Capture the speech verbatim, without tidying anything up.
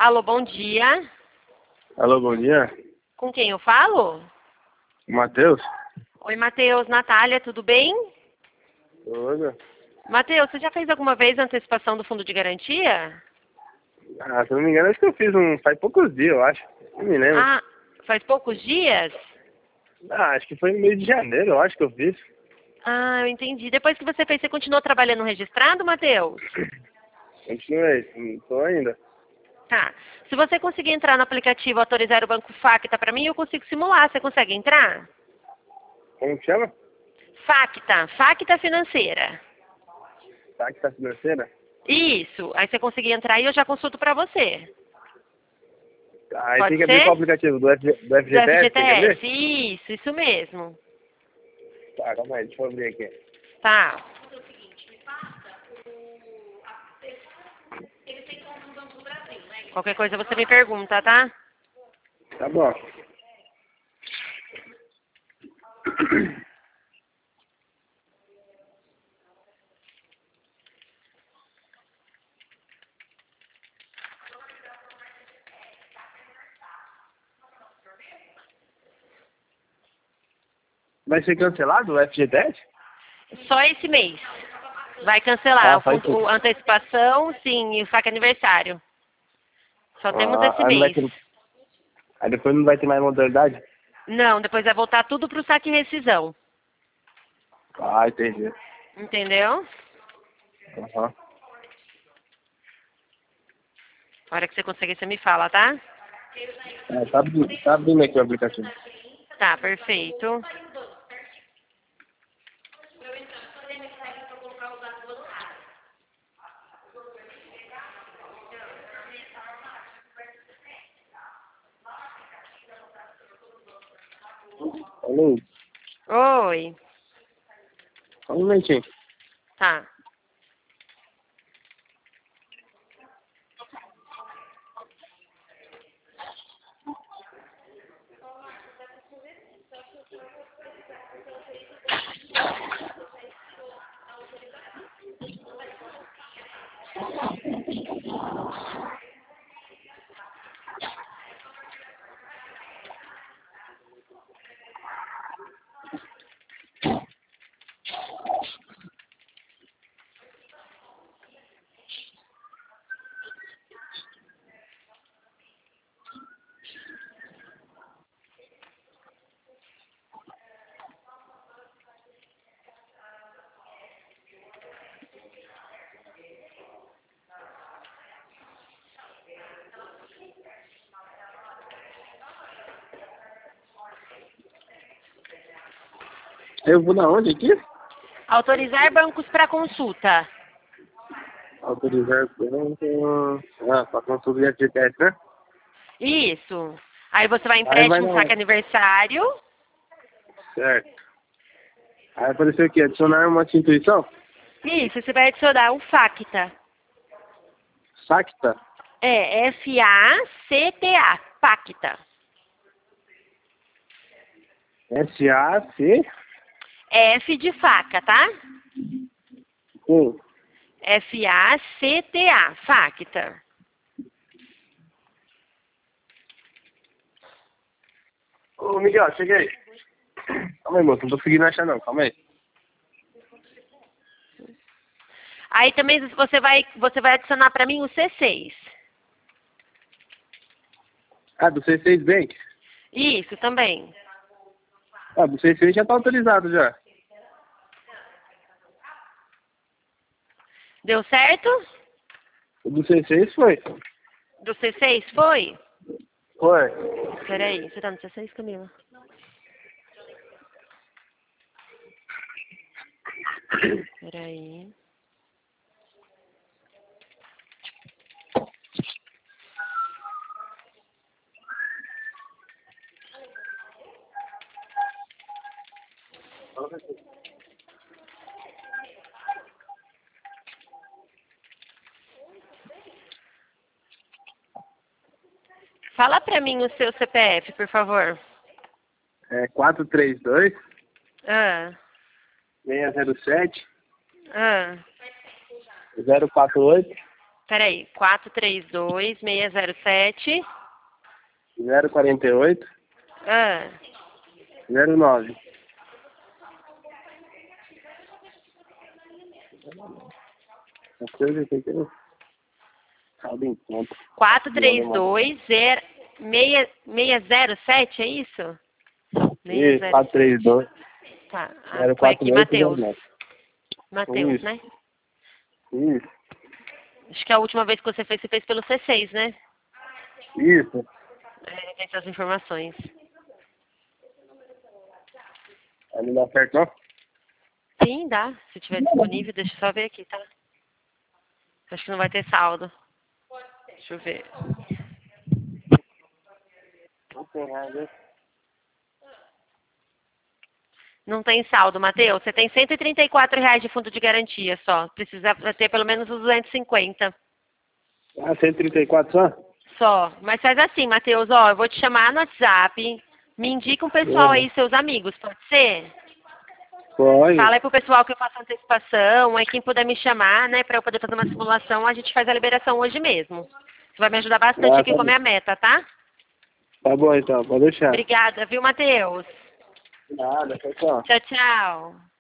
Alô, bom dia. Alô, bom dia. Com quem eu falo? Matheus? Oi, Matheus. Natália, tudo bem? Oi. Matheus, você já fez alguma vez a antecipação do fundo de garantia? Ah, se não me engano, acho que eu fiz um... faz poucos dias, eu acho. Não me lembro. Ah, faz poucos dias? Ah, acho que foi no mês de janeiro, eu acho que eu fiz. Ah, eu entendi. Depois que você fez, você continuou trabalhando registrado, Matheus? Continuei, não tô ainda. Tá. Se você conseguir entrar no aplicativo Autorizar o Banco Facta para mim, eu consigo simular. Você consegue entrar? Como que chama? Facta. Facta Financeira. Taxa financeira? Isso. Aí você conseguir entrar e eu já consulto para você. Aí Pode tem que abrir qual ser? aplicativo? Do, F... do Do F G T S, tem que abrir? F G T S. Isso, isso mesmo. Tá, calma aí, deixa eu abrir aqui. Tá. Qualquer coisa você me pergunta, tá? Tá bom. Vai ser cancelado o F G T S? Só esse mês. Vai cancelar Ah, o faz fundo, tudo. o antecipação, sim, e o saque aniversário. Só temos Ah, esse aí, não vai mês. ter... aí depois não vai ter mais modalidade? Não, depois vai voltar tudo pro saque e rescisão. Ah, entendi. Entendeu? Aham. A hora que você conseguir, você me fala, tá? É, tá, abrindo, tá abrindo aqui o aplicativo. Tá, perfeito. Alô? Oi. Só um momentinho. Tá. Eu vou na onde aqui? Autorizar bancos para consulta. Autorizar banco. Ah, pra consulta de F G T S, né? Isso. Aí você vai Aí vai empréstimo, na saque aniversário. certo. Aí apareceu aqui, adicionar uma instituição? Isso, você vai adicionar um Facta. Sacta? É, F A C T A. Facta. S A C F de faca, tá? Sim. F A C T A. Facta. Ô, Miguel, cheguei. Calma aí, moço, não tô conseguindo achar não, calma aí. Aí também você vai, você vai adicionar para mim o C seis. Ah, do C seis Bank? Isso, também. Ah, do C seis já tá autorizado já. Deu certo? O do C seis foi. Do C seis foi? Foi. Peraí, você tá no C seis, Camila? Peraí. Fala pra mim o seu C P F, por favor. É quatro três dois, Ah, seis zero sete, ah. zero quatro oito, Peraí, quatro três dois, seis zero sete. zero quarenta e oito, Ah, zero nove. Uma coisa que tem saldo em conta. quatro três dois, seis zero sete, é isso? Isso, quatro três dois, Tá, ah, zero foi quatro aqui, oito, zero Matheus. nove. Matheus, Isso. né? Isso, Acho que a última vez que você fez, você fez pelo C seis, né? isso. É, tem essas informações. Aí não dá certo, não? Sim, dá. Se tiver disponível, deixa eu só ver aqui, tá? Acho que não vai ter saldo. Deixa eu ver. Não tem nada. Não tem saldo, Matheus. Você tem cento e trinta e quatro reais de fundo de garantia só. Precisa ter pelo menos os duzentos e cinquenta. Ah, cento e trinta e quatro só? Só. Mas faz assim, Matheus, ó, eu vou te chamar no WhatsApp. Me indica um pessoal Uhum. aí, seus amigos, pode ser? Pode. Fala aí pro pessoal que eu faço antecipação, aí quem puder me chamar, né, pra eu poder fazer uma simulação, a gente faz a liberação hoje mesmo. Isso vai me ajudar bastante Ah, aqui tá com a bom. minha meta, tá? Tá bom então, pode deixar. Obrigada, viu, Matheus? Nada, tchau, tchau. Tchau, tchau.